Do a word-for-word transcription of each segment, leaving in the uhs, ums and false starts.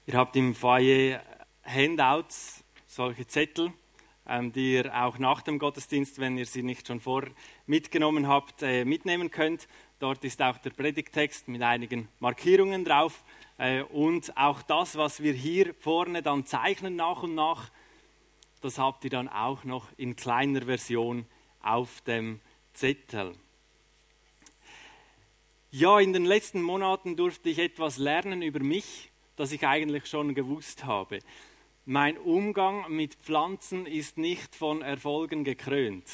Ihr habt im Foyer Handouts, solche Zettel, ähm, die ihr auch nach dem Gottesdienst, wenn ihr sie nicht schon vor mitgenommen habt, äh, mitnehmen könnt. Dort ist auch der Predigttext mit einigen Markierungen drauf äh, und auch das, was wir hier vorne dann zeichnen nach und nach, das habt ihr dann auch noch in kleiner Version auf dem Zettel. Ja, in den letzten Monaten durfte ich etwas lernen über mich, das ich eigentlich schon gewusst habe. Mein Umgang mit Pflanzen ist nicht von Erfolgen gekrönt.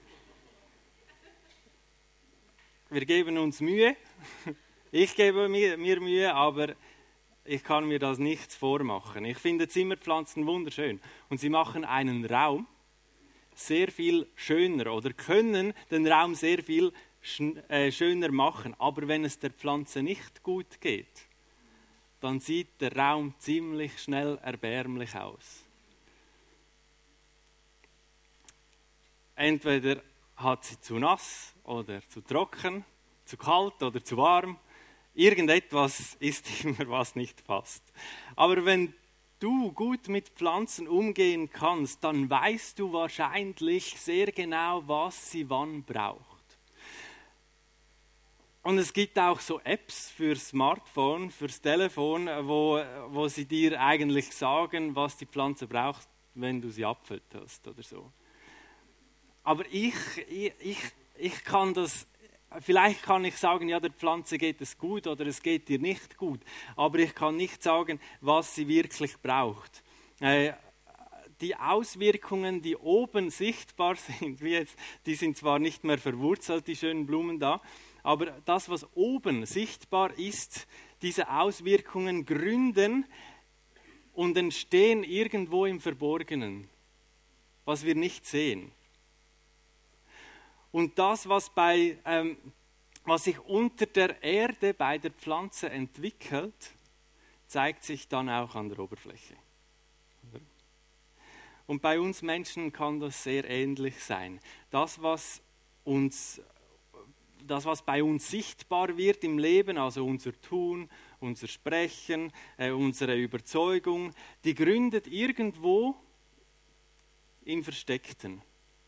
Wir geben uns Mühe, ich gebe mir, mir Mühe, aber ich kann mir das nicht vormachen. Ich finde Zimmerpflanzen wunderschön und sie machen einen Raum sehr viel schöner oder können den Raum sehr viel schöner machen. Aber wenn es der Pflanze nicht gut geht, dann sieht der Raum ziemlich schnell erbärmlich aus. Entweder hat sie zu nass oder zu trocken, zu kalt oder zu warm. Irgendetwas ist immer, was nicht passt. Aber wenn du gut mit Pflanzen umgehen kannst, dann weißt du wahrscheinlich sehr genau, was sie wann braucht. Und es gibt auch so Apps fürs Smartphone, fürs Telefon, wo, wo sie dir eigentlich sagen, was die Pflanze braucht, wenn du sie abfütterst oder so. Aber ich, ich, ich, ich kann das, vielleicht kann ich sagen, ja, der Pflanze geht es gut oder es geht dir nicht gut. Aber ich kann nicht sagen, was sie wirklich braucht. Äh, die Auswirkungen, die oben sichtbar sind, wie jetzt, die sind zwar nicht mehr verwurzelt, die schönen Blumen da, aber das, was oben sichtbar ist, diese Auswirkungen gründen und entstehen irgendwo im Verborgenen, was wir nicht sehen. Und das, was, bei, ähm, was sich unter der Erde bei der Pflanze entwickelt, zeigt sich dann auch an der Oberfläche. Und bei uns Menschen kann das sehr ähnlich sein. Das, was uns Das, was bei uns sichtbar wird im Leben, also unser Tun, unser Sprechen, äh, unsere Überzeugung, die gründet irgendwo im Versteckten.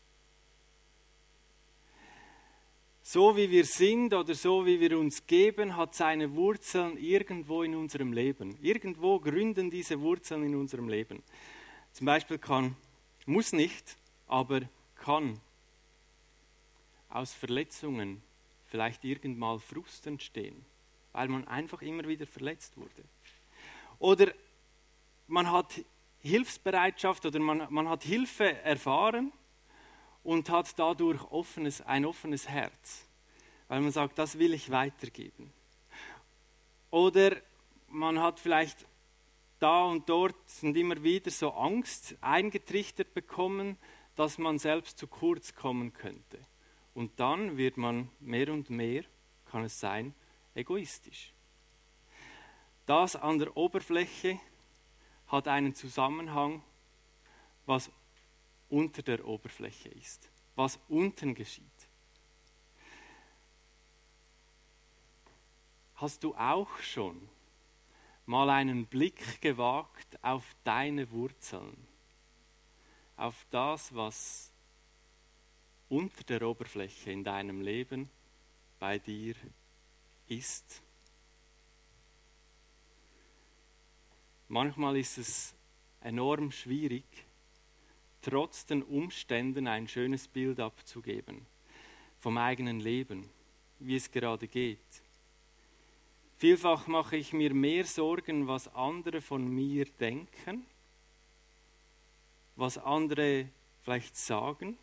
So wie wir sind oder so wie wir uns geben, hat seine Wurzeln irgendwo in unserem Leben. Irgendwo gründen diese Wurzeln in unserem Leben. Zum Beispiel kann, muss nicht, aber kann aus Verletzungen vielleicht irgendwann Frust entstehen, weil man einfach immer wieder verletzt wurde. Oder man hat Hilfsbereitschaft oder man, man hat Hilfe erfahren und hat dadurch offenes, ein offenes Herz, weil man sagt, das will ich weitergeben. Oder man hat vielleicht da und dort und immer wieder so Angst eingetrichtert bekommen, dass man selbst zu kurz kommen könnte. Und dann wird man mehr und mehr, kann es sein, egoistisch. Das an der Oberfläche hat einen Zusammenhang, was unter der Oberfläche ist, was unten geschieht. Hast du auch schon mal einen Blick gewagt auf deine Wurzeln, auf das, was unter der Oberfläche in deinem Leben bei dir ist? Manchmal ist es enorm schwierig, trotz den Umständen ein schönes Bild abzugeben vom eigenen Leben, wie es gerade geht. Vielfach mache ich mir mehr Sorgen, was andere von mir denken, was andere vielleicht sagen,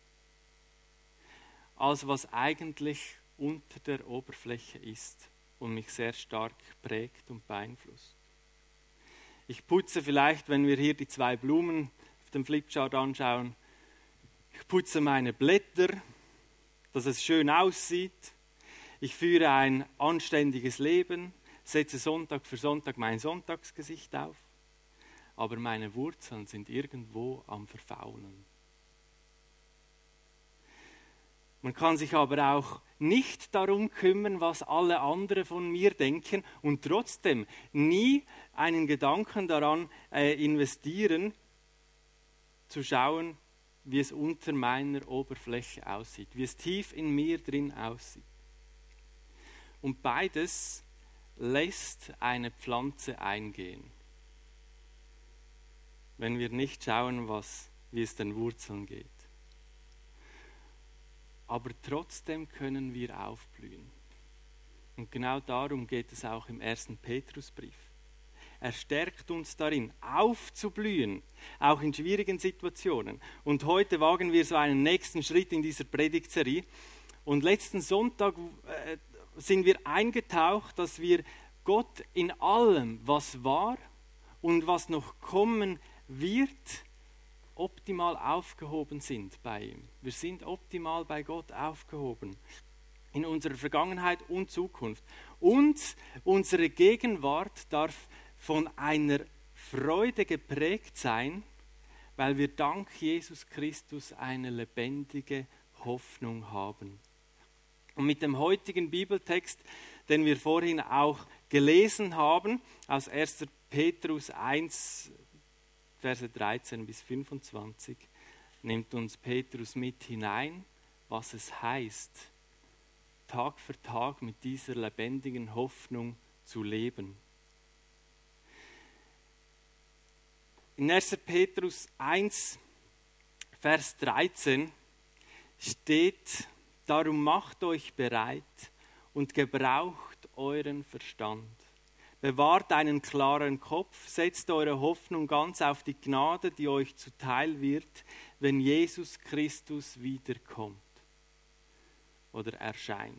als was eigentlich unter der Oberfläche ist und mich sehr stark prägt und beeinflusst. Ich putze vielleicht, wenn wir hier die zwei Blumen auf dem Flipchart anschauen, ich putze meine Blätter, dass es schön aussieht. Ich führe ein anständiges Leben, setze Sonntag für Sonntag mein Sonntagsgesicht auf, aber meine Wurzeln sind irgendwo am Verfaulen. Man kann sich aber auch nicht darum kümmern, was alle anderen von mir denken und trotzdem nie einen Gedanken daran äh, investieren, zu schauen, wie es unter meiner Oberfläche aussieht, wie es tief in mir drin aussieht. Und beides lässt eine Pflanze eingehen, wenn wir nicht schauen, was, wie es den Wurzeln geht. Aber trotzdem können wir aufblühen. Und genau darum geht es auch im ersten Petrusbrief. Er stärkt uns darin, aufzublühen, auch in schwierigen Situationen. Und heute wagen wir so einen nächsten Schritt in dieser Predigtserie. Und letzten Sonntag äh, sind wir eingetaucht, dass wir Gott in allem, was war und was noch kommen wird, optimal aufgehoben sind bei ihm. Wir sind optimal bei Gott aufgehoben. In unserer Vergangenheit und Zukunft. Und unsere Gegenwart darf von einer Freude geprägt sein, weil wir dank Jesus Christus eine lebendige Hoffnung haben. Und mit dem heutigen Bibeltext, den wir vorhin auch gelesen haben, aus erster Petrus eins, Verse dreizehn bis fünfundzwanzig, nimmt uns Petrus mit hinein, was es heißt, Tag für Tag mit dieser lebendigen Hoffnung zu leben. In erster Petrus eins, Vers dreizehn steht: Darum macht euch bereit und gebraucht euren Verstand. Bewahrt einen klaren Kopf, setzt eure Hoffnung ganz auf die Gnade, die euch zuteil wird, wenn Jesus Christus wiederkommt oder erscheint.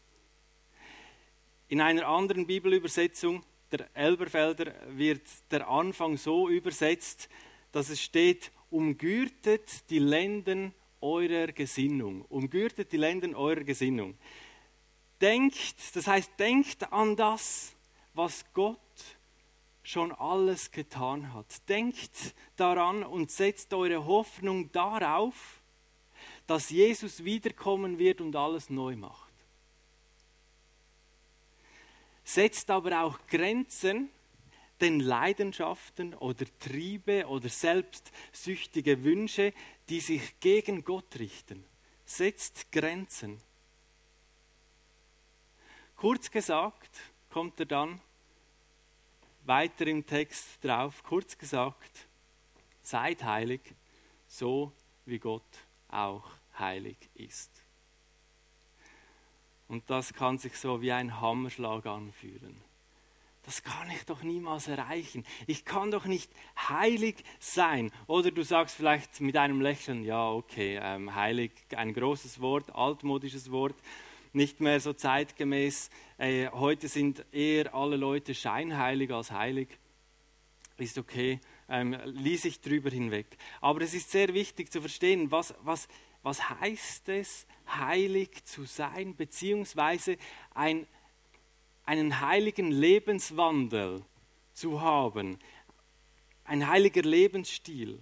In einer anderen Bibelübersetzung, der Elberfelder, wird der Anfang so übersetzt, dass es steht: Umgürtet die Lenden eurer Gesinnung. Umgürtet die Lenden eurer Gesinnung. Denkt, das heißt, denkt an das, was Gott schon alles getan hat. Denkt daran und setzt eure Hoffnung darauf, dass Jesus wiederkommen wird und alles neu macht. Setzt aber auch Grenzen den Leidenschaften oder Triebe oder selbstsüchtige Wünsche, die sich gegen Gott richten. Setzt Grenzen. Kurz gesagt, kommt er dann weiter im Text drauf, kurz gesagt, seid heilig, so wie Gott auch heilig ist. Und das kann sich so wie ein Hammerschlag anfühlen. Das kann ich doch niemals erreichen. Ich kann doch nicht heilig sein. Oder du sagst vielleicht mit einem Lächeln, ja okay, ähm, heilig, ein großes Wort, altmodisches Wort, nicht mehr so zeitgemäß. Äh, heute sind eher alle Leute scheinheilig als heilig. Ist okay, ähm, ließ ich drüber hinweg. Aber es ist sehr wichtig zu verstehen, was, was, was heißt es, heilig zu sein, beziehungsweise ein, einen heiligen Lebenswandel zu haben, ein heiliger Lebensstil,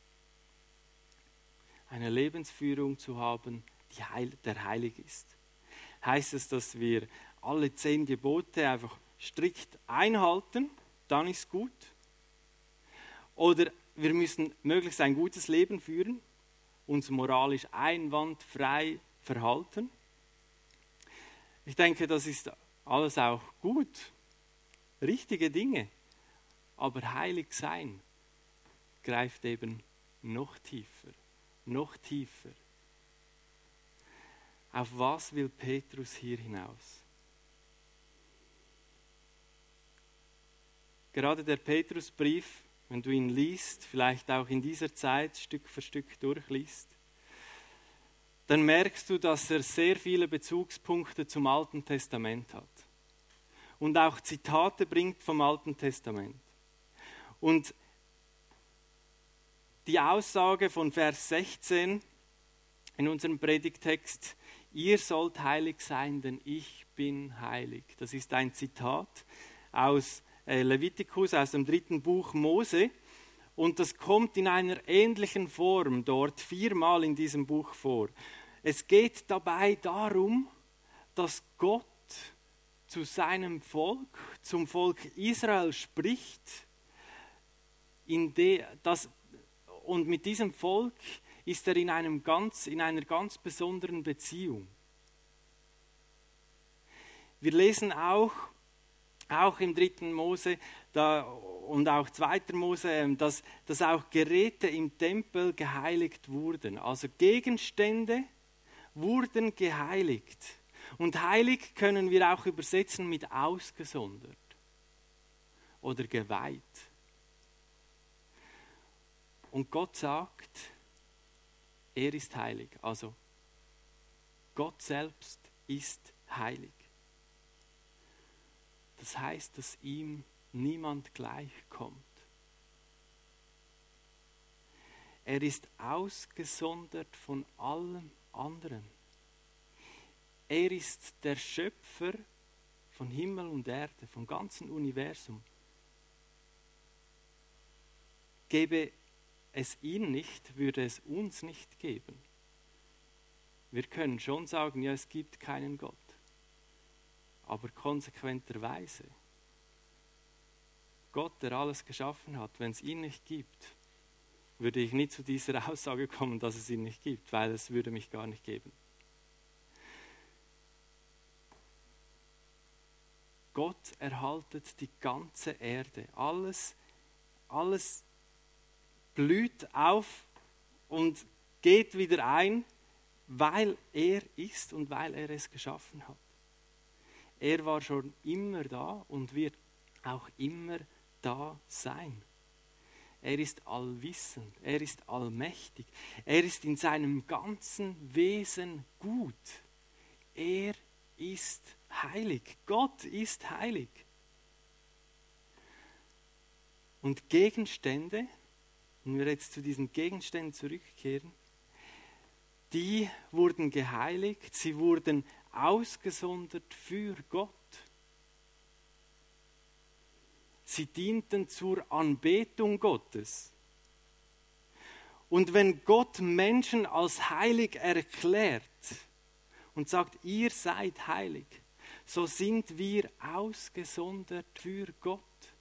eine Lebensführung zu haben, die heil, der heilig ist. Heißt es, dass wir alle zehn Gebote einfach strikt einhalten, dann ist gut. Oder wir müssen möglichst ein gutes Leben führen, uns moralisch einwandfrei verhalten. Ich denke, das ist alles auch gut, richtige Dinge. Aber heilig sein greift eben noch tiefer, noch tiefer. Auf was will Petrus hier hinaus? Gerade der Petrusbrief, wenn du ihn liest, vielleicht auch in dieser Zeit Stück für Stück durchliest, dann merkst du, dass er sehr viele Bezugspunkte zum Alten Testament hat. Und auch Zitate bringt vom Alten Testament. Und die Aussage von Vers sechzehn in unserem Predigtext: Ihr sollt heilig sein, denn ich bin heilig. Das ist ein Zitat aus Levitikus, aus dem dritten Buch Mose. Und das kommt in einer ähnlichen Form dort viermal in diesem Buch vor. Es geht dabei darum, dass Gott zu seinem Volk, zum Volk Israel spricht, in de, das, und mit diesem Volk ist er in, einem ganz, in einer ganz besonderen Beziehung. Wir lesen auch, auch im dritten Mose da, und auch zweiter Mose, dass, dass auch Geräte im Tempel geheiligt wurden. Also Gegenstände wurden geheiligt. Und heilig können wir auch übersetzen mit ausgesondert oder geweiht. Und Gott sagt, er ist heilig. Also Gott selbst ist heilig. Das heißt, dass ihm niemand gleichkommt. Er ist ausgesondert von allem anderen. Er ist der Schöpfer von Himmel und Erde, vom ganzen Universum. Gäbe es ihn nicht, würde es uns nicht geben. Wir können schon sagen, ja, es gibt keinen Gott. Aber konsequenterweise, Gott, der alles geschaffen hat, wenn es ihn nicht gibt, würde ich nie zu dieser Aussage kommen, dass es ihn nicht gibt, weil es würde mich gar nicht geben. Gott erhaltet die ganze Erde. Alles, alles blüht auf und geht wieder ein, weil er ist und weil er es geschaffen hat. Er war schon immer da und wird auch immer da sein. Er ist allwissend, er ist allmächtig, er ist in seinem ganzen Wesen gut. Er ist heilig, Gott ist heilig. Und Gegenstände, wenn wir jetzt zu diesen Gegenständen zurückkehren, die wurden geheiligt, sie wurden ausgesondert für Gott. Sie dienten zur Anbetung Gottes. Und wenn Gott Menschen als heilig erklärt und sagt, ihr seid heilig, so sind wir ausgesondert für Gott.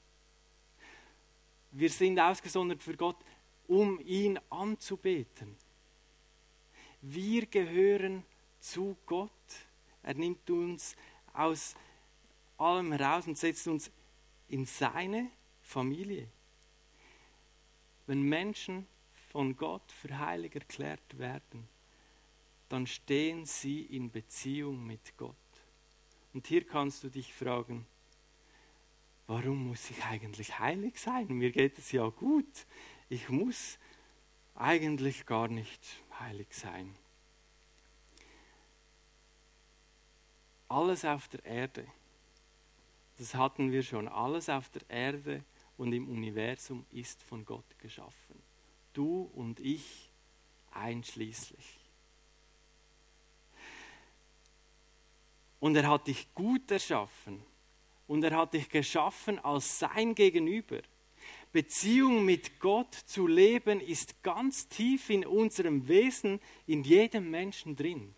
Wir sind ausgesondert für Gott, um ihn anzubeten. Wir gehören zu Gott. Er nimmt uns aus allem heraus und setzt uns in seine Familie. Wenn Menschen von Gott für heilig erklärt werden, dann stehen sie in Beziehung mit Gott. Und hier kannst du dich fragen, warum muss ich eigentlich heilig sein? Mir geht es ja gut. Ich muss eigentlich gar nicht heilig sein. Alles auf der Erde, das hatten wir schon, alles auf der Erde und im Universum ist von Gott geschaffen. Du und ich einschließlich. Und er hat dich gut erschaffen. Und er hat dich geschaffen als sein Gegenüber. Beziehung mit Gott zu leben ist ganz tief in unserem Wesen, in jedem Menschen drin.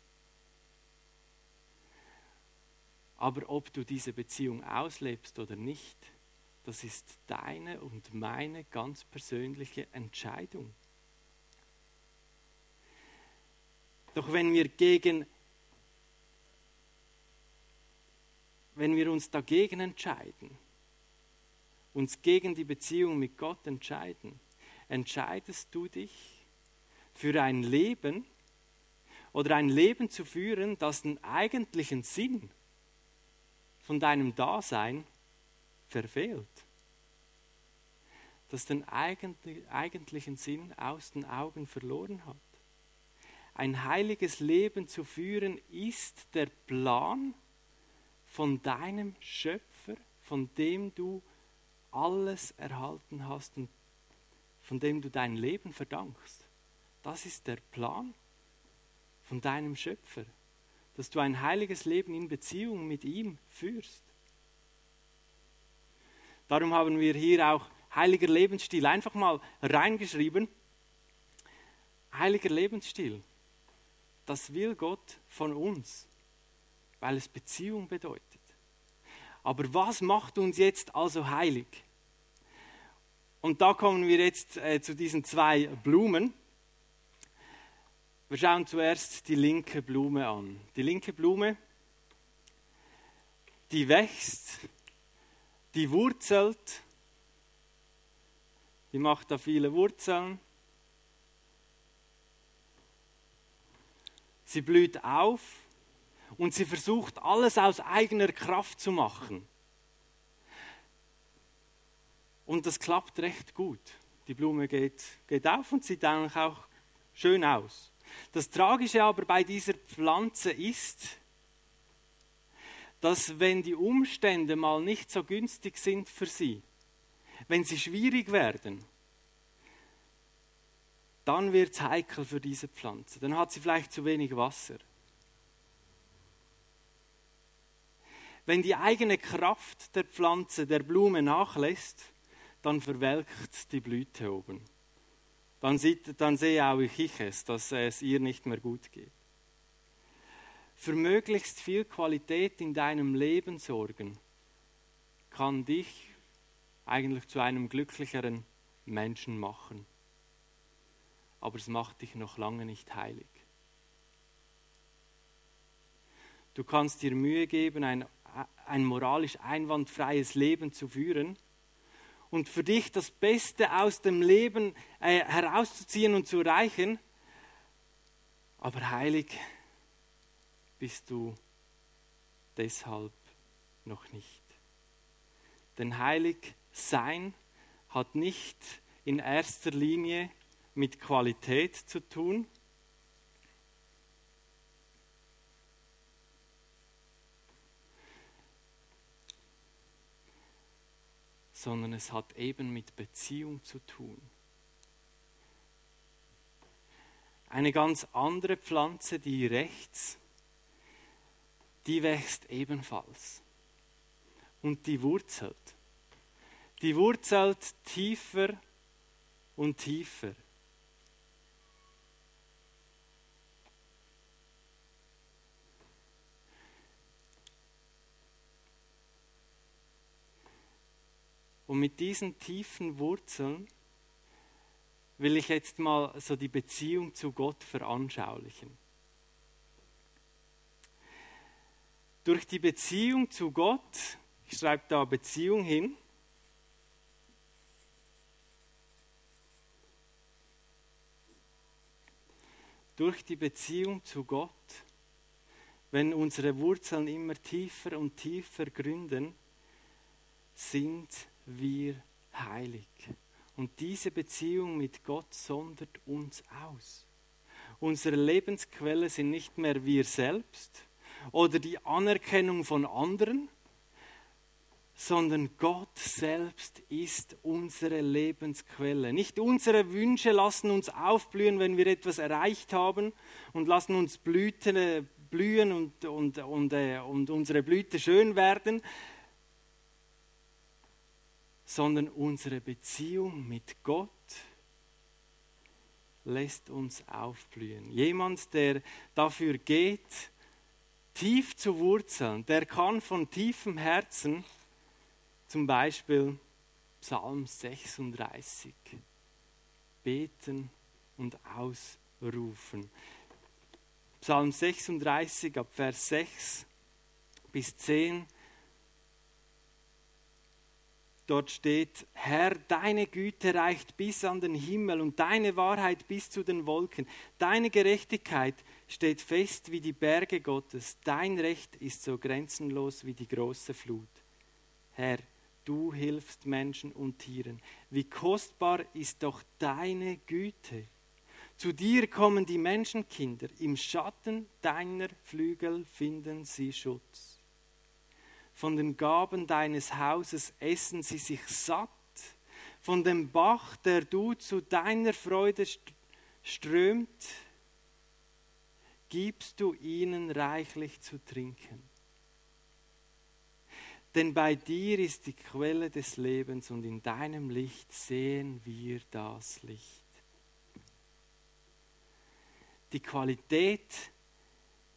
Aber ob du diese Beziehung auslebst oder nicht, das ist deine und meine ganz persönliche Entscheidung. Doch wenn wir gegen Wenn wir uns dagegen entscheiden, uns gegen die Beziehung mit Gott entscheiden, entscheidest du dich für ein Leben oder ein Leben zu führen, das den eigentlichen Sinn von deinem Dasein verfehlt, das den eigentlichen Sinn aus den Augen verloren hat. Ein heiliges Leben zu führen ist der Plan von deinem Schöpfer, von dem du alles erhalten hast und von dem du dein Leben verdankst. Das ist der Plan von deinem Schöpfer, dass du ein heiliges Leben in Beziehung mit ihm führst. Darum haben wir hier auch heiliger Lebensstil einfach mal reingeschrieben. Heiliger Lebensstil. das will Gott von uns, weil es Beziehung bedeutet. Aber was macht uns jetzt also heilig? Und da kommen wir jetzt äh, zu diesen zwei Blumen. Wir schauen zuerst die linke Blume an. Die linke Blume, die wächst, die wurzelt, die macht da viele Wurzeln. Sie blüht auf und sie versucht, alles aus eigener Kraft zu machen. Und das klappt recht gut. Die Blume geht, geht auf und sieht eigentlich auch schön aus. Das Tragische aber bei dieser Pflanze ist, dass wenn die Umstände mal nicht so günstig sind für sie, wenn sie schwierig werden, dann wird es heikel für diese Pflanze. Dann hat sie vielleicht zu wenig Wasser. Wenn die eigene Kraft der Pflanze, der Blume nachlässt, dann verwelkt die Blüte oben. Dann, sieht, dann sehe auch ich es, dass es ihr nicht mehr gut geht. Für möglichst viel Qualität in deinem Leben sorgen, kann dich eigentlich zu einem glücklicheren Menschen machen. Aber es macht dich noch lange nicht heilig. Du kannst dir Mühe geben, ein, ein moralisch einwandfreies Leben zu führen und für dich das Beste aus dem Leben äh, herauszuziehen und zu erreichen, aber heilig bist du deshalb noch nicht. Denn heilig sein hat nicht in erster Linie mit Qualität zu tun, sondern es hat eben mit Beziehung zu tun. Eine ganz andere Pflanze, die rechts, die wächst ebenfalls und die wurzelt. Die wurzelt tiefer und tiefer. Und mit diesen tiefen Wurzeln will ich jetzt mal so die Beziehung zu Gott veranschaulichen. Durch die Beziehung zu Gott, ich schreibe da Beziehung hin, durch die Beziehung zu Gott, wenn unsere Wurzeln immer tiefer und tiefer gründen, sind wir heilig. Und diese Beziehung mit Gott sondert uns aus. Unsere Lebensquelle sind nicht mehr wir selbst oder die Anerkennung von anderen, sondern Gott selbst ist unsere Lebensquelle. Nicht unsere Wünsche lassen uns aufblühen, wenn wir etwas erreicht haben und lassen uns Blüten, blühen und, und, und, und unsere Blüte schön werden, sondern unsere Beziehung mit Gott lässt uns aufblühen. Jemand, der dafür geht, tief zu wurzeln, der kann von tiefem Herzen, zum Beispiel Psalm sechsunddreißig, beten und ausrufen. Psalm sechsunddreißig ab Vers sechs bis zehn. Dort steht: Herr, deine Güte reicht bis an den Himmel und deine Wahrheit bis zu den Wolken. Deine Gerechtigkeit steht fest wie die Berge Gottes. Dein Recht ist so grenzenlos wie die große Flut. Herr, du hilfst Menschen und Tieren. Wie kostbar ist doch deine Güte. Zu dir kommen die Menschenkinder. Im Schatten deiner Flügel finden sie Schutz. Von den Gaben deines Hauses essen sie sich satt. Von dem Bach, der du zu deiner Freude strömt, gibst du ihnen reichlich zu trinken. Denn bei dir ist die Quelle des Lebens und in deinem Licht sehen wir das Licht. Die Qualität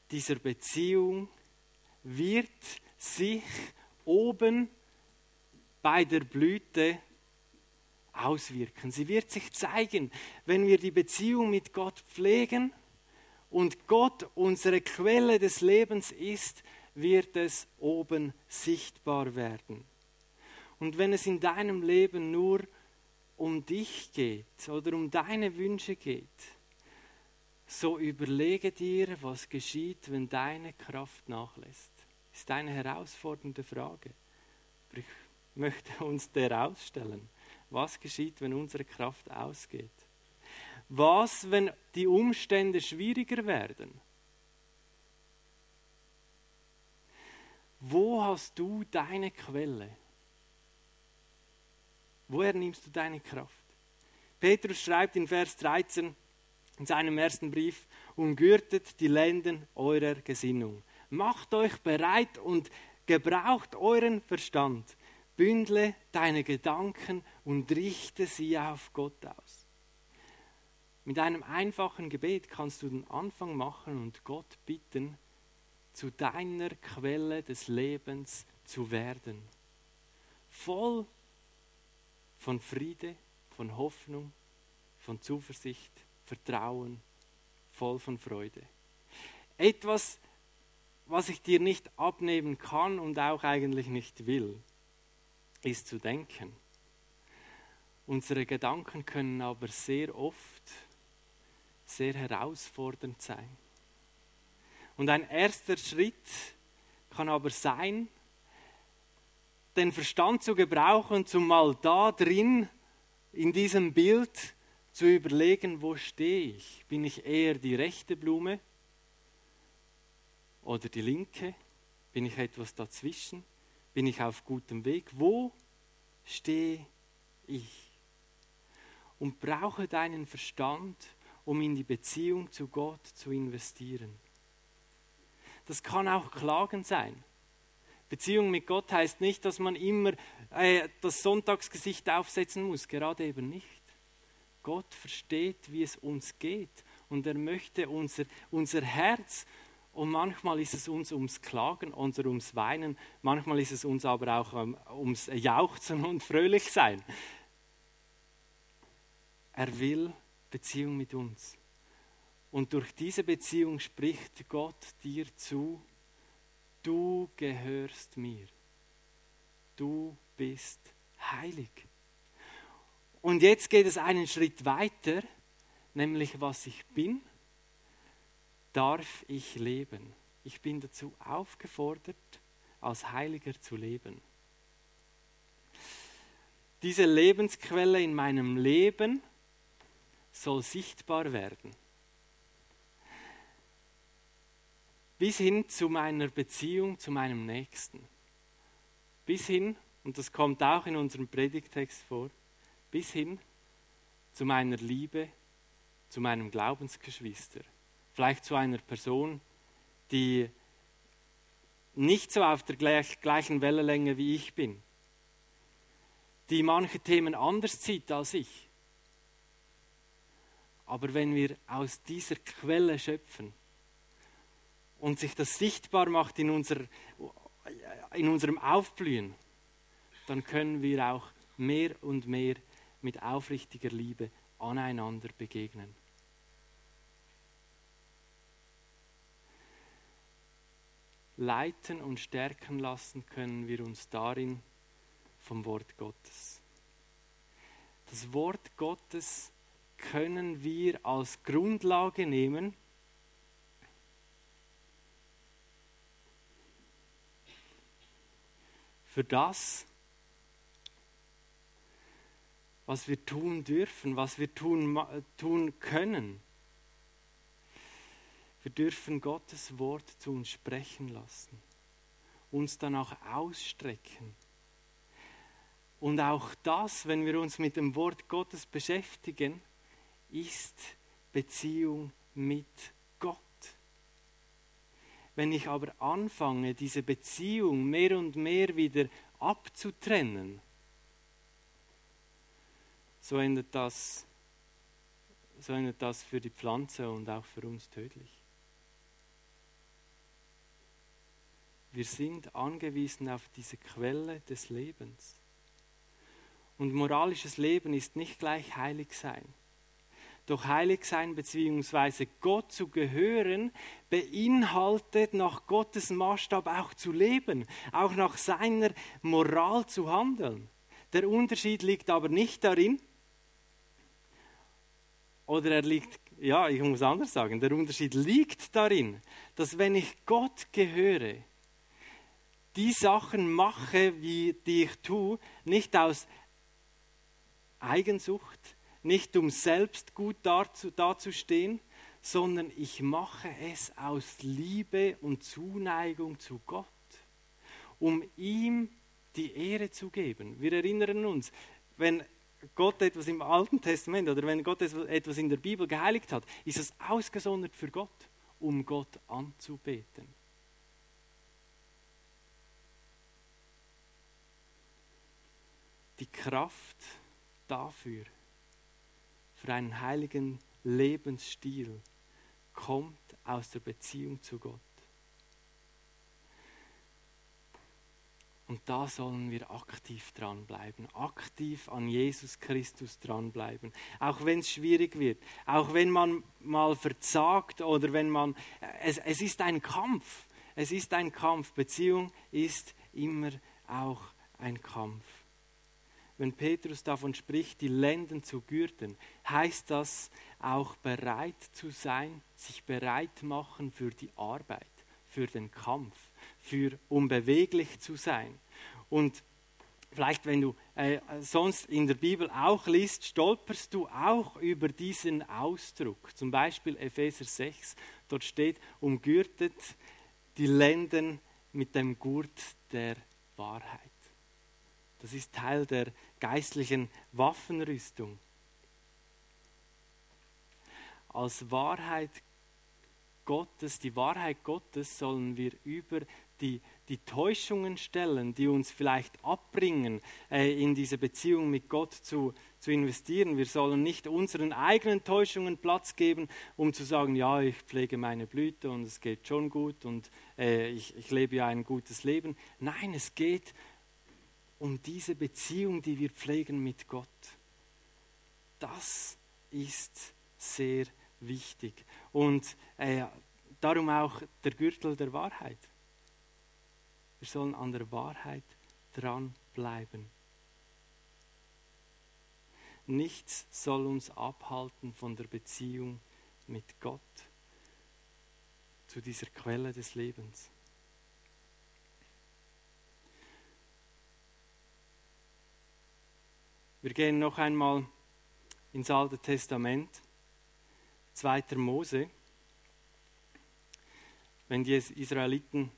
dieser Beziehung wird sich oben bei der Blüte auswirken. Sie wird sich zeigen, wenn wir die Beziehung mit Gott pflegen und Gott unsere Quelle des Lebens ist, wird es oben sichtbar werden. Und wenn es in deinem Leben nur um dich geht oder um deine Wünsche geht, so überlege dir, was geschieht, wenn deine Kraft nachlässt. Das ist eine herausfordernde Frage. Aber ich möchte uns der ausstellen. Was geschieht, wenn unsere Kraft ausgeht? Was, wenn die Umstände schwieriger werden? Wo hast du deine Quelle? Woher nimmst du deine Kraft? Petrus schreibt in Vers dreizehn in seinem ersten Brief: Umgürtet die Lenden eurer Gesinnung. Macht euch bereit und gebraucht euren Verstand. Bündle deine Gedanken und richte sie auf Gott aus. Mit einem einfachen Gebet kannst du den Anfang machen und Gott bitten, zu deiner Quelle des Lebens zu werden. Voll von Friede, von Hoffnung, von Zuversicht, Vertrauen, voll von Freude. Etwas, was ich dir nicht abnehmen kann und auch eigentlich nicht will, ist zu denken. Unsere Gedanken können aber sehr oft sehr herausfordernd sein. Und ein erster Schritt kann aber sein, den Verstand zu gebrauchen, zum mal da drin, in diesem Bild zu überlegen, wo stehe ich? Bin ich eher die rechte Blume oder die linke? Bin ich etwas dazwischen? Bin ich auf gutem Weg? Wo stehe ich? Und brauche deinen Verstand, um in die Beziehung zu Gott zu investieren. Das kann auch Klagen sein. Beziehung mit Gott heißt nicht, dass man immer äh, das Sonntagsgesicht aufsetzen muss, gerade eben nicht. Gott versteht, wie es uns geht und er möchte unser, unser Herz, und manchmal ist es uns ums Klagen oder ums Weinen, manchmal ist es uns aber auch um, ums Jauchzen und fröhlich sein. Er will Beziehung mit uns. Und durch diese Beziehung spricht Gott dir zu: Du gehörst mir. Du bist heilig. Und jetzt geht es einen Schritt weiter, nämlich was ich bin, darf ich leben. Ich bin dazu aufgefordert, als Heiliger zu leben. Diese Lebensquelle in meinem Leben soll sichtbar werden. Bis hin zu meiner Beziehung zu meinem Nächsten. Bis hin, und das kommt auch in unserem Predigtext vor, bis hin zu meiner Liebe zu meinem Glaubensgeschwister. Vielleicht zu einer Person, die nicht so auf der gleichen Wellenlänge wie ich bin, die manche Themen anders sieht als ich. Aber wenn wir aus dieser Quelle schöpfen und sich das sichtbar macht in, unser, in unserem Aufblühen, dann können wir auch mehr und mehr mit aufrichtiger Liebe aneinander begegnen. Leiten und stärken lassen können wir uns darin vom Wort Gottes. Das Wort Gottes können wir als Grundlage nehmen, für das, was wir tun dürfen, was wir tun, tun können. Wir dürfen Gottes Wort zu uns sprechen lassen, uns danach ausstrecken. Und auch das, wenn wir uns mit dem Wort Gottes beschäftigen, ist Beziehung mit Gott. Wenn ich aber anfange, diese Beziehung mehr und mehr wieder abzutrennen, so endet das, so endet das für die Pflanze und auch für uns tödlich. Wir sind angewiesen auf diese Quelle des Lebens. Und moralisches Leben ist nicht gleich heilig sein. Doch heilig sein bzw. Gott zu gehören, beinhaltet nach Gottes Maßstab auch zu leben, auch nach seiner Moral zu handeln. Der Unterschied liegt aber nicht darin, oder er liegt, ja, ich muss anders sagen, der Unterschied liegt darin, dass wenn ich Gott gehöre, die Sachen mache, wie die ich tue, nicht aus Eigensucht, nicht um selbst gut dazustehen, sondern ich mache es aus Liebe und Zuneigung zu Gott, um ihm die Ehre zu geben. Wir erinnern uns, wenn Gott etwas im Alten Testament oder wenn Gott etwas in der Bibel geheiligt hat, ist es ausgesondert für Gott, um Gott anzubeten. Die Kraft dafür, für einen heiligen Lebensstil, kommt aus der Beziehung zu Gott. Und da sollen wir aktiv dranbleiben, aktiv an Jesus Christus dranbleiben. Auch wenn es schwierig wird, auch wenn man mal verzagt oder wenn man, es, es ist ein Kampf, es ist ein Kampf. Beziehung ist immer auch ein Kampf. Wenn Petrus davon spricht, die Lenden zu gürten, heißt das auch bereit zu sein, sich bereit machen für die Arbeit, für den Kampf, für um beweglich zu sein. Und vielleicht, wenn du äh, sonst in der Bibel auch liest, stolperst du auch über diesen Ausdruck. Zum Beispiel Epheser sechs, dort steht, umgürtet die Lenden mit dem Gurt der Wahrheit. Das ist Teil der geistlichen Waffenrüstung. Als Wahrheit Gottes, die Wahrheit Gottes sollen wir über die, die Täuschungen stellen, die uns vielleicht abbringen, äh, in diese Beziehung mit Gott zu, zu investieren. Wir sollen nicht unseren eigenen Täuschungen Platz geben, um zu sagen, ja, ich pflege meine Blüte und es geht schon gut und äh, ich, ich lebe ja ein gutes Leben. Nein, es geht um diese Beziehung, die wir pflegen mit Gott. Das ist sehr wichtig. Und äh, darum auch der Gürtel der Wahrheit. Wir sollen an der Wahrheit dranbleiben. Nichts soll uns abhalten von der Beziehung mit Gott zu dieser Quelle des Lebens. Wir gehen noch einmal ins Alte Testament, zweiter Mose. Wenn die Israeliten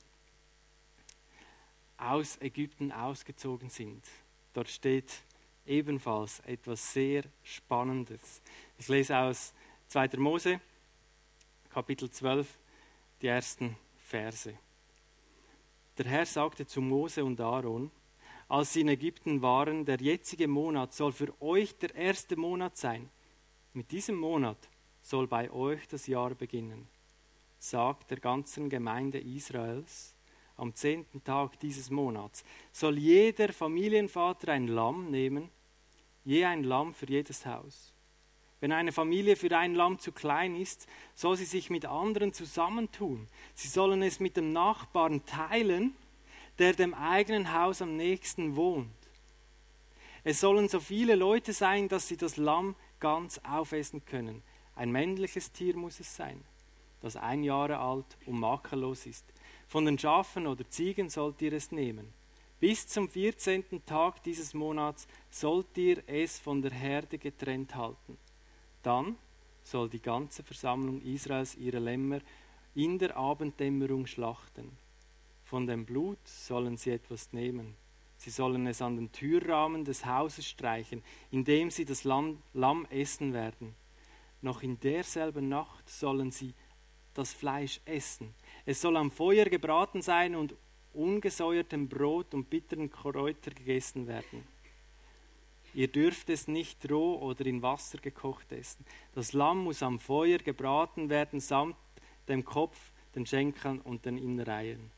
aus Ägypten ausgezogen sind, dort steht ebenfalls etwas sehr Spannendes. Ich lese aus zweiter Mose, Kapitel zwölf, die ersten Verse. Der Herr sagte zu Mose und Aaron, als sie in Ägypten waren, der jetzige Monat soll für euch der erste Monat sein. Mit diesem Monat soll bei euch das Jahr beginnen. Sagt der ganzen Gemeinde Israels, am zehnten Tag dieses Monats soll jeder Familienvater ein Lamm nehmen, je ein Lamm für jedes Haus. Wenn eine Familie für ein Lamm zu klein ist, soll sie sich mit anderen zusammentun. Sie sollen es mit dem Nachbarn teilen, der dem eigenen Haus am nächsten wohnt. Es sollen so viele Leute sein, dass sie das Lamm ganz aufessen können. Ein männliches Tier muss es sein, das ein Jahr alt und makellos ist. Von den Schafen oder Ziegen sollt ihr es nehmen. Bis zum vierzehnten Tag dieses Monats sollt ihr es von der Herde getrennt halten. Dann soll die ganze Versammlung Israels ihre Lämmer in der Abenddämmerung schlachten. Von dem Blut sollen sie etwas nehmen. Sie sollen es an den Türrahmen des Hauses streichen, indem sie das Lamm, Lamm essen werden. Noch in derselben Nacht sollen sie das Fleisch essen. Es soll am Feuer gebraten sein und ungesäuertem Brot und bitteren Kräuter gegessen werden. Ihr dürft es nicht roh oder in Wasser gekocht essen. Das Lamm muss am Feuer gebraten werden, samt dem Kopf, den Schenkeln und den Innereien.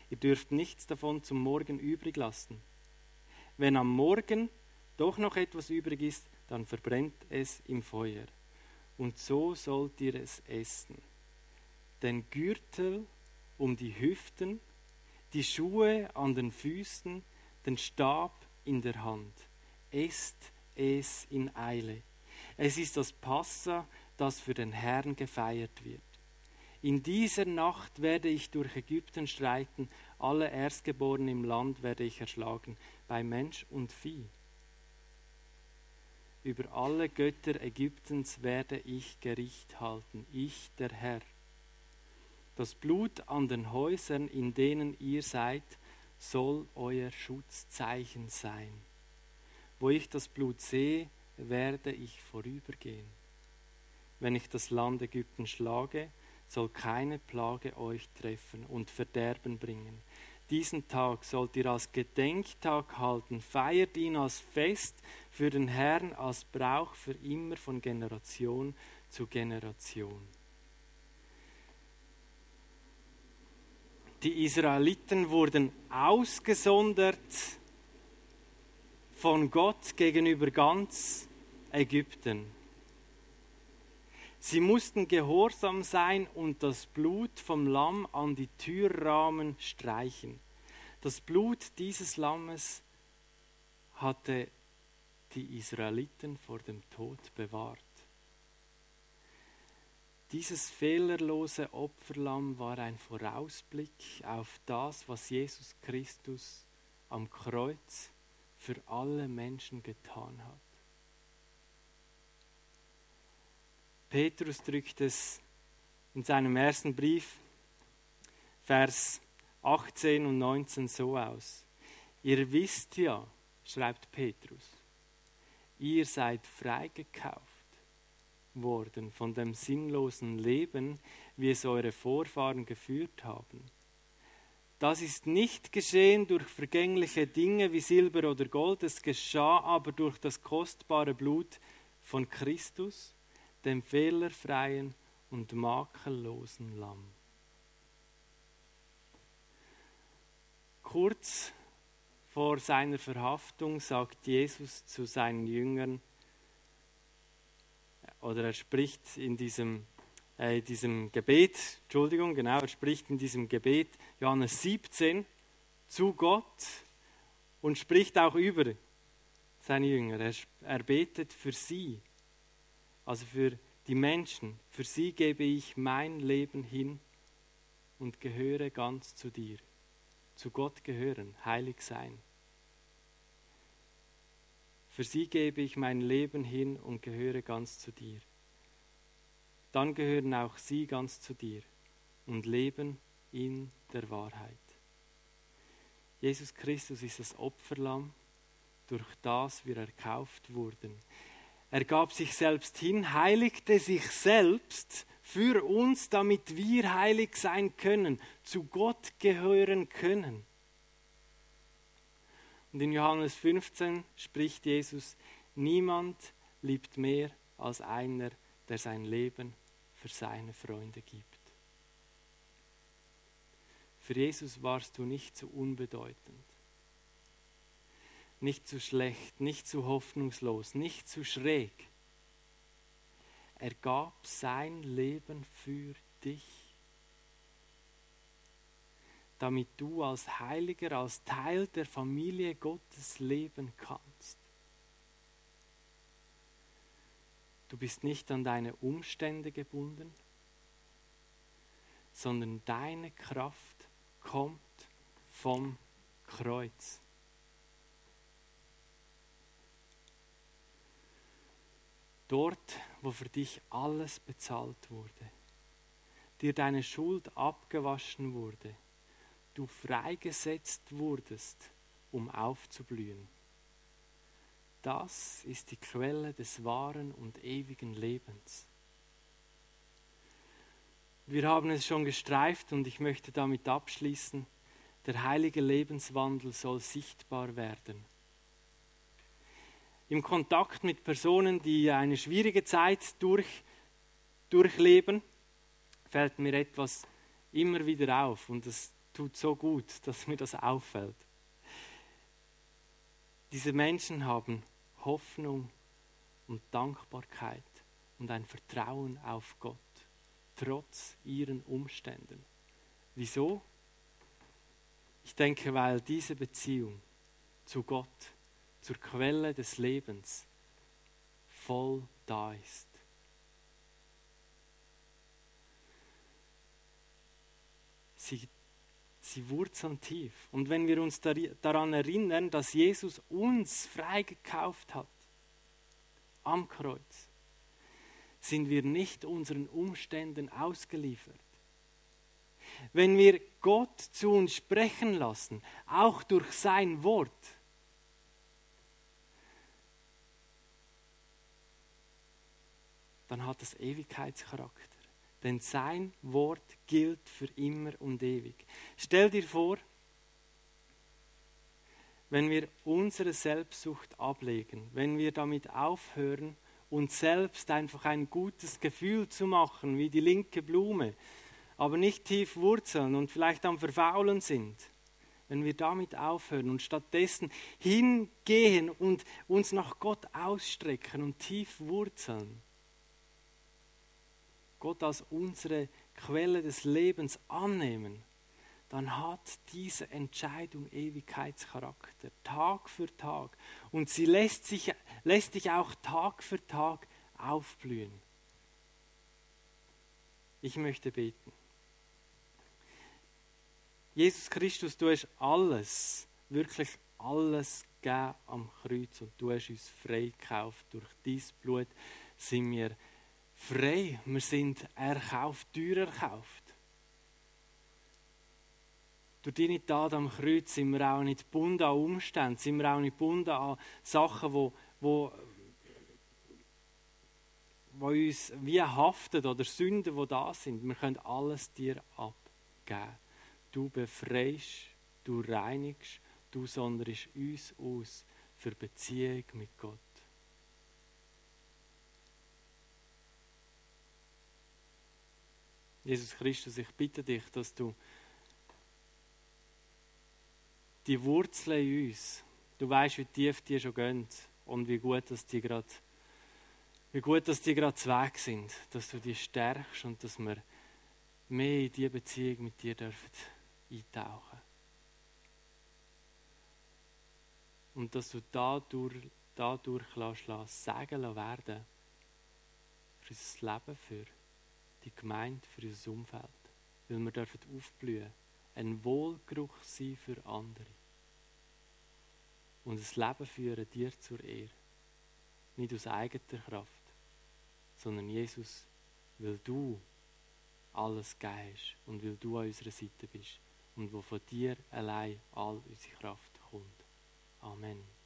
Ihr dürft nichts davon zum Morgen übrig lassen. Wenn am Morgen doch noch etwas übrig ist, dann verbrennt es im Feuer. Und so sollt ihr es essen. Den Gürtel um die Hüften, die Schuhe an den Füßen, den Stab in der Hand. Esst es in Eile. Es ist das Passa, das für den Herrn gefeiert wird. In dieser Nacht werde ich durch Ägypten streiten, alle Erstgeborenen im Land werde ich erschlagen, bei Mensch und Vieh. Über alle Götter Ägyptens werde ich Gericht halten, ich der Herr. Das Blut an den Häusern, in denen ihr seid, soll euer Schutzzeichen sein. Wo ich das Blut sehe, werde ich vorübergehen. Wenn ich das Land Ägypten schlage, soll keine Plage euch treffen und Verderben bringen. Diesen Tag sollt ihr als Gedenktag halten, feiert ihn als Fest für den Herrn, als Brauch für immer von Generation zu Generation. Die Israeliten wurden ausgesondert von Gott gegenüber ganz Ägypten. Sie mussten gehorsam sein und das Blut vom Lamm an die Türrahmen streichen. Das Blut dieses Lammes hatte die Israeliten vor dem Tod bewahrt. Dieses fehlerlose Opferlamm war ein Vorausblick auf das, was Jesus Christus am Kreuz für alle Menschen getan hat. Petrus drückt es in seinem ersten Brief, Vers achtzehn und neunzehn so aus. Ihr wisst ja, schreibt Petrus, ihr seid freigekauft worden von dem sinnlosen Leben, wie es eure Vorfahren geführt haben. Das ist nicht geschehen durch vergängliche Dinge wie Silber oder Gold, es geschah aber durch das kostbare Blut von Christus, dem fehlerfreien und makellosen Lamm. Kurz vor seiner Verhaftung sagt Jesus zu seinen Jüngern, oder er spricht in diesem, äh, diesem Gebet, Entschuldigung, genau, er spricht in diesem Gebet, Johannes siebzehn, zu Gott und spricht auch über seine Jünger. Er, er betet für sie, also für die Menschen. Für sie gebe ich mein Leben hin und gehöre ganz zu dir. Zu Gott gehören, heilig sein. Für sie gebe ich mein Leben hin und gehöre ganz zu dir. Dann gehören auch sie ganz zu dir und leben in der Wahrheit. Jesus Christus ist das Opferlamm, durch das wir erkauft wurden. Er gab sich selbst hin, heiligte sich selbst für uns, damit wir heilig sein können, zu Gott gehören können. Und in Johannes fünfzehn spricht Jesus, niemand liebt mehr als einer, der sein Leben für seine Freunde gibt. Für Jesus warst du nicht zu unbedeutend, nicht zu schlecht, nicht zu hoffnungslos, nicht zu schräg. Er gab sein Leben für dich, damit du als Heiliger, als Teil der Familie Gottes leben kannst. Du bist nicht an deine Umstände gebunden, sondern deine Kraft kommt vom Kreuz. Dort, wo für dich alles bezahlt wurde, dir deine Schuld abgewaschen wurde, du freigesetzt wurdest, um aufzublühen. Das ist die Quelle des wahren und ewigen Lebens. Wir haben es schon gestreift und ich möchte damit abschließen. Der heilige Lebenswandel soll sichtbar werden. Im Kontakt mit Personen, die eine schwierige Zeit durch, durchleben, fällt mir etwas immer wieder auf und das tut so gut, dass mir das auffällt. Diese Menschen haben Hoffnung und Dankbarkeit und ein Vertrauen auf Gott, trotz ihren Umständen. Wieso? Ich denke, weil diese Beziehung zu Gott, zur Quelle des Lebens, voll da ist. Sie, sie wurzeln tief. Und wenn wir uns daran erinnern, dass Jesus uns freigekauft hat, am Kreuz, sind wir nicht unseren Umständen ausgeliefert. Wenn wir Gott zu uns sprechen lassen, auch durch sein Wort, dann hat es Ewigkeitscharakter. Denn sein Wort gilt für immer und ewig. Stell dir vor, wenn wir unsere Selbstsucht ablegen, wenn wir damit aufhören, uns selbst einfach ein gutes Gefühl zu machen, wie die linke Blume, aber nicht tief wurzeln und vielleicht am Verfaulen sind, wenn wir damit aufhören und stattdessen hingehen und uns nach Gott ausstrecken und tief wurzeln, Gott als unsere Quelle des Lebens annehmen, dann hat diese Entscheidung Ewigkeitscharakter, Tag für Tag. Und sie lässt, sich, lässt dich auch Tag für Tag aufblühen. Ich möchte beten. Jesus Christus, du hast alles, wirklich alles gegeben am Kreuz und du hast uns frei gekauft. Durch dein Blut sind wir frei, wir sind erkauft, teuer erkauft. Durch deine Tat am Kreuz sind wir auch nicht gebunden an Umstände, sind wir auch nicht gebunden an Sachen, wo, wo, wo uns wie haften oder Sünden, die da sind. Wir können alles dir abgeben. Du befreist, du reinigst, du sonderst uns aus für Beziehung mit Gott. Jesus Christus, ich bitte dich, dass du die Wurzeln in uns, du weißt, wie tief die schon gehen und wie gut, dass die gerade, wie gut, dass die gerade weg sind, dass du die stärkst und dass wir mehr in diese Beziehung mit dir dürfen eintauchen. Und dass du dadurch, dadurch lässt, sagen lassen werden für unser Leben, für die Gemeinde, für unser Umfeld. Weil wir dürfen aufblühen, ein Wohlgeruch sein für andere. Und ein Leben führen dir zur Ehre. Nicht aus eigener Kraft, sondern Jesus, weil du alles gegeben hast und weil du an unserer Seite bist und wo von dir allein all unsere Kraft kommt. Amen.